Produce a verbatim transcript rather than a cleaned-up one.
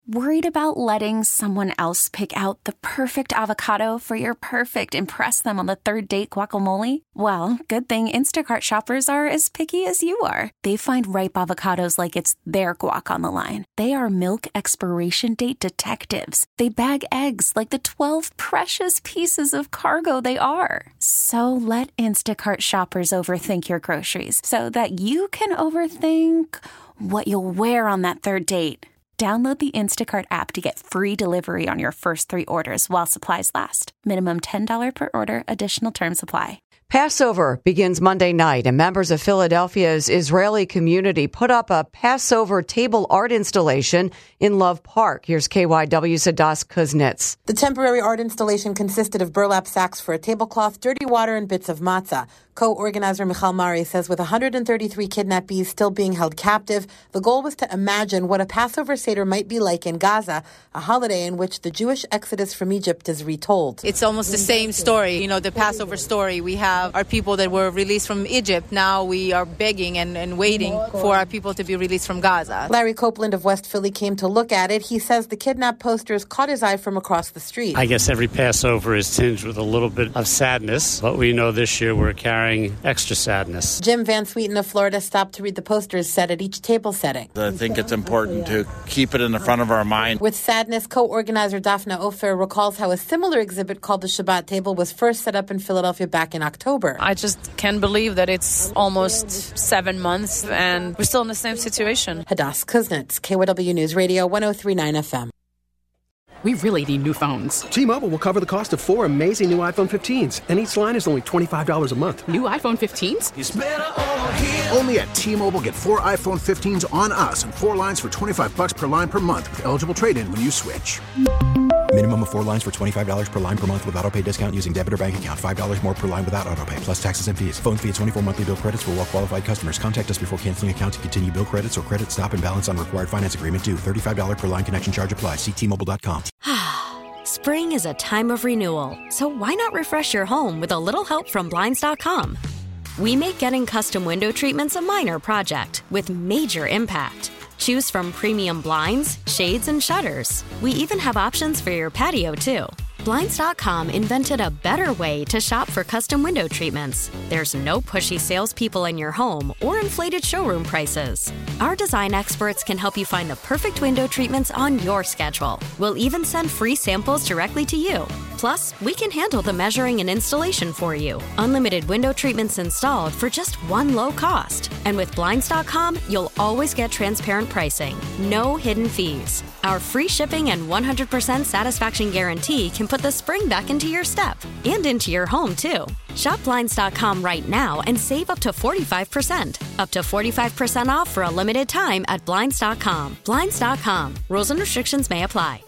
Worried about letting someone else pick out the perfect avocado for your perfect impress them on the third date guacamole? Well, good thing Instacart shoppers are as picky as you are. They find ripe avocados like it's their guac on the line. They are milk expiration date detectives. They bag eggs like the twelve precious pieces of cargo they are. So let Instacart shoppers overthink your groceries so that you can overthink what you'll wear on that third date. Download the Instacart app to get free delivery on your first three orders while supplies last. Minimum ten dollars per order. Additional terms apply. Passover begins Monday night, and members of Philadelphia's Israeli community put up a Passover table art installation in Love Park. Here's K Y W's Hadas Kuznets. The temporary art installation consisted of burlap sacks for a tablecloth, dirty water, and bits of matzah. Co-organizer Michal Mari says with one hundred thirty-three kidnappees still being held captive, the goal was to imagine what a Passover Seder might be like in Gaza, a holiday in which the Jewish exodus from Egypt is retold. It's almost the same story, you know, the Passover story. We have our people that were released from Egypt. Now we are begging and, and waiting for our people to be released from Gaza. Larry Copeland of West Philly came to look at it. He says the kidnap posters caught his eye from across the street. I guess every Passover is tinged with a little bit of sadness, but we know this year we're carrying extra sadness. Jim Van Sweeten of Florida stopped to read the posters set at each table setting. I think it's important to keep it in the front of our mind. With sadness, co-organizer Daphna Ofer recalls how a similar exhibit called the Shabbat Table was first set up in Philadelphia back in October. I just can't believe that it's almost seven months and we're still in the same situation. Hadas Kuznets, K Y W News Radio, one oh three point nine F M. We really need new phones. T-Mobile will cover the cost of four amazing new iPhone fifteens, and each line is only twenty-five dollars a month. New iPhone fifteens? It's better over here. Only at T-Mobile, get four iPhone fifteens on us and four lines for twenty-five bucks per line per month with eligible trade-in when you switch. Minimum of four lines for twenty-five dollars per line per month with autopay discount using debit or bank account. five dollars more per line without autopay, plus taxes and fees. Phone fee at twenty-four monthly bill credits for well-qualified customers. Contact us before canceling account to continue bill credits or credit stop and balance on required finance agreement due. thirty-five dollars per line connection charge applies. See T Mobile dot com. Spring is a time of renewal, so why not refresh your home with a little help from Blinds dot com? We make getting custom window treatments a minor project with major impact. Choose from premium blinds, shades, and shutters. We even have options for your patio, too. Blinds dot com invented a better way to shop for custom window treatments. There's no pushy salespeople in your home or inflated showroom prices. Our design experts can help you find the perfect window treatments on your schedule. We'll even send free samples directly to you. Plus, we can handle the measuring and installation for you. Unlimited window treatments installed for just one low cost. And with Blinds dot com, you'll always get transparent pricing. No hidden fees. Our free shipping and one hundred percent satisfaction guarantee can put the spring back into your step and into your home, too. Shop Blinds dot com right now and save up to forty-five percent. Up to forty-five percent off for a limited time at Blinds dot com. Blinds dot com. Rules and restrictions may apply.